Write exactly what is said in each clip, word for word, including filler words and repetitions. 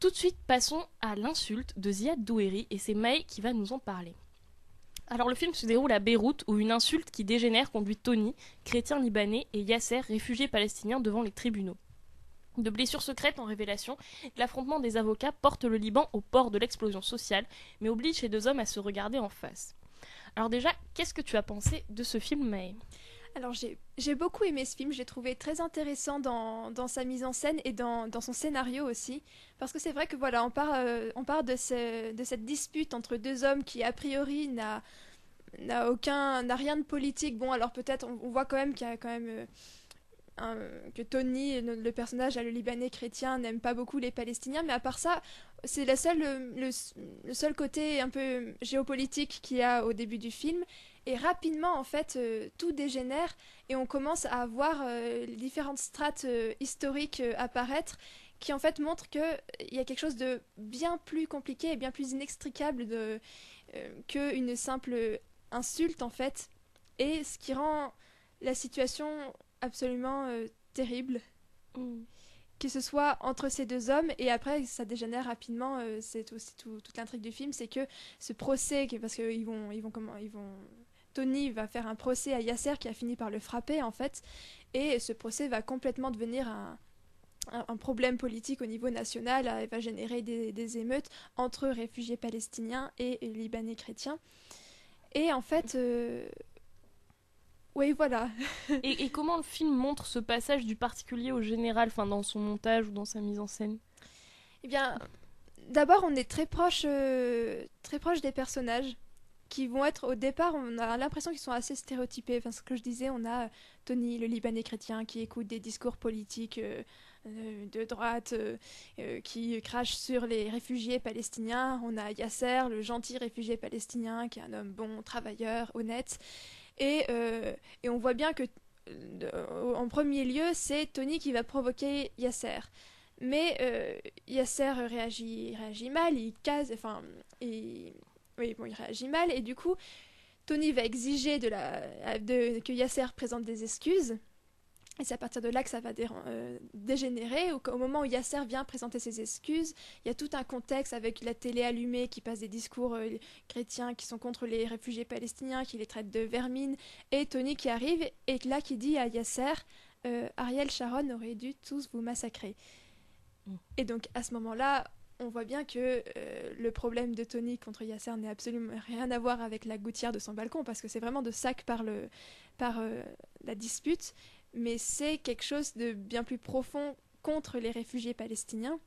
tout de suite, passons à l'insulte de Ziad Doueri et c'est Maë qui va nous en parler. Alors le film se déroule à Beyrouth où une insulte qui dégénère conduit Tony, chrétien libanais, et Yasser, réfugié palestinien, devant les tribunaux. De blessures secrètes en révélation, l'affrontement des avocats porte le Liban au port de l'explosion sociale, mais oblige ces deux hommes à se regarder en face. Alors déjà, qu'est-ce que tu as pensé de ce film, Maë ? Alors j'ai, j'ai beaucoup aimé ce film, j'ai trouvé très intéressant dans, dans sa mise en scène et dans, dans son scénario aussi. Parce que c'est vrai que voilà, on part, euh, on part de, ce, de cette dispute entre deux hommes qui a priori n'a, n'a aucun, n'a rien de politique. Bon alors peut-être on, on voit quand même qu'il y a quand même... euh, un- que Tony, le, le personnage, le Libanais chrétien, n'aime pas beaucoup les Palestiniens, mais à part ça, c'est la seule, le, le seul côté un peu géopolitique qu'il y a au début du film. Et rapidement, en fait, euh, tout dégénère et on commence à voir euh, les différentes strates euh, historiques euh, apparaître qui en fait montrent qu'il y a quelque chose de bien plus compliqué et bien plus inextricable de, euh, qu'une simple insulte en fait. Et ce qui rend la situation absolument euh, terrible, Mm. que ce soit entre ces deux hommes, et après ça dégénère rapidement, euh, c'est aussi tout, toute l'intrigue du film, c'est que ce procès, que- parce qu'ils vont, ils vont, comment, ils vont, Tony va faire un procès à Yasser qui a fini par le frapper en fait, et ce procès va complètement devenir un, un, un problème politique au niveau national, euh, il va générer des, des émeutes entre réfugiés palestiniens et libanais chrétiens, et en fait... euh, oui, voilà. Et, et comment le film montre ce passage du particulier au général, enfin dans son montage ou dans sa mise en scène ? Eh bien, d'abord, on est très proche, euh, très proche des personnages qui vont être au départ, on a l'impression qu'ils sont assez stéréotypés. Enfin, ce que je disais, on a Tony, le Libanais chrétien, qui écoute des discours politiques euh, euh, de droite, euh, euh, qui crache sur les réfugiés palestiniens. On a Yasser, le gentil réfugié palestinien, qui est un homme bon, travailleur, honnête. Et, euh, et on voit bien que, euh, en premier lieu, c'est Tony qui va provoquer Yasser. Mais euh, Yasser réagit, réagit mal, il case, enfin, il, oui, bon, il réagit mal, et du coup, Tony va exiger de la, de, que Yasser présente des excuses, et c'est à partir de là que ça va dé, euh, dégénérer, au, au moment où Yasser vient présenter ses excuses, il y a tout un contexte avec la télé allumée qui passe des discours euh, chrétiens qui sont contre les réfugiés palestiniens, qui les traite de vermine, et Tony qui arrive, et là qui dit à Yasser, euh, Ariel Sharon aurait dû tous vous massacrer. Et donc à ce moment-là, on voit bien que euh, le problème de Tony contre Yasser n'a absolument rien à voir avec la gouttière de son balcon, parce que c'est vraiment de ça que parle par, euh, la dispute, mais c'est quelque chose de bien plus profond contre les réfugiés palestiniens.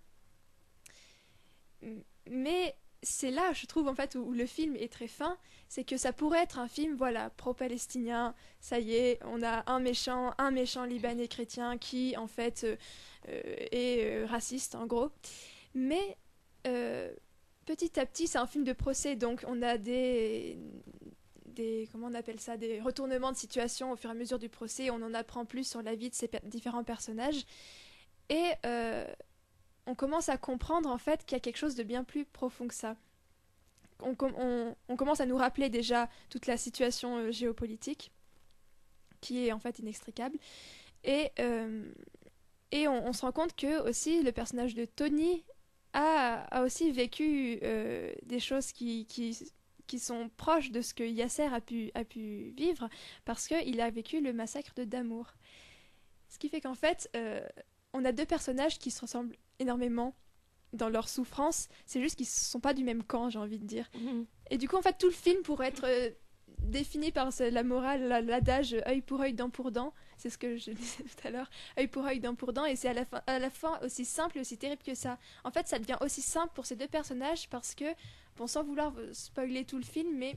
Mais c'est là, je trouve, en fait, où, où le film est très fin, c'est que ça pourrait être un film, voilà, pro-palestinien, ça y est, on a un méchant, un méchant Libanais chrétien qui, en fait, euh, euh, est euh, raciste, en gros. Mais euh, petit à petit, c'est un film de procès, donc on a des, des, comment on appelle ça, des retournements de situation au fur et à mesure du procès, on en apprend plus sur la vie de ces per- différents personnages, et euh, on commence à comprendre en fait qu'il y a quelque chose de bien plus profond que ça. On, on, on commence à nous rappeler déjà toute la situation euh, géopolitique, qui est en fait inextricable, et, euh, et on, on se rend compte que aussi le personnage de Tony a, a aussi vécu euh, des choses qui, qui, qui sont proches de ce que Yasser a pu, a pu vivre, parce qu'il a vécu le massacre de Damour. Ce qui fait qu'en fait, euh, on a deux personnages qui se ressemblent énormément dans leur souffrance, c'est juste qu'ils ne sont pas du même camp, j'ai envie de dire. Mhm. Et du coup, en fait, tout le film pourrait être euh, défini par ce- la morale, la- l'adage œil pour œil, dent pour dent. C'est ce que je disais tout à l'heure, œil pour œil, dent pour dent, et c'est à la, fin, à la fin aussi simple et aussi terrible que ça. En fait, ça devient aussi simple pour ces deux personnages parce que, bon, sans vouloir euh, spoiler tout le film, mais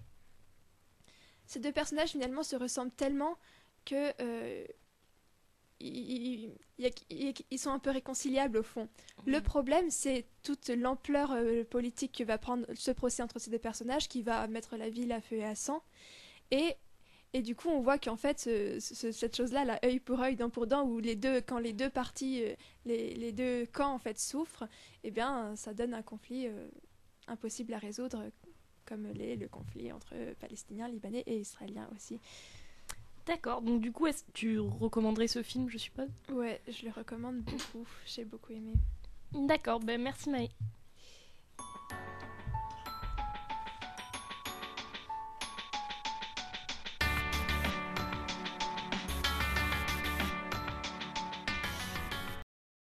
ces deux personnages finalement se ressemblent tellement que euh, ils, ils, ils sont un peu réconciliables au fond. Mmh. Le problème, c'est toute l'ampleur euh, politique que va prendre ce procès entre ces deux personnages qui va mettre la ville à feu et à sang. Et, et du coup, on voit qu'en fait, ce, ce, cette chose-là, là, œil pour œil, dent pour dent, où les deux, quand les deux parties, euh, les, les deux camps en fait souffrent, eh bien, ça donne un conflit euh, impossible à résoudre, comme l'est le conflit entre Palestiniens, Libanais et Israéliens aussi. D'accord, donc du coup, est-ce que tu recommanderais ce film, je suppose ? Ouais, je le recommande beaucoup, j'ai beaucoup aimé. D'accord, ben merci Maë.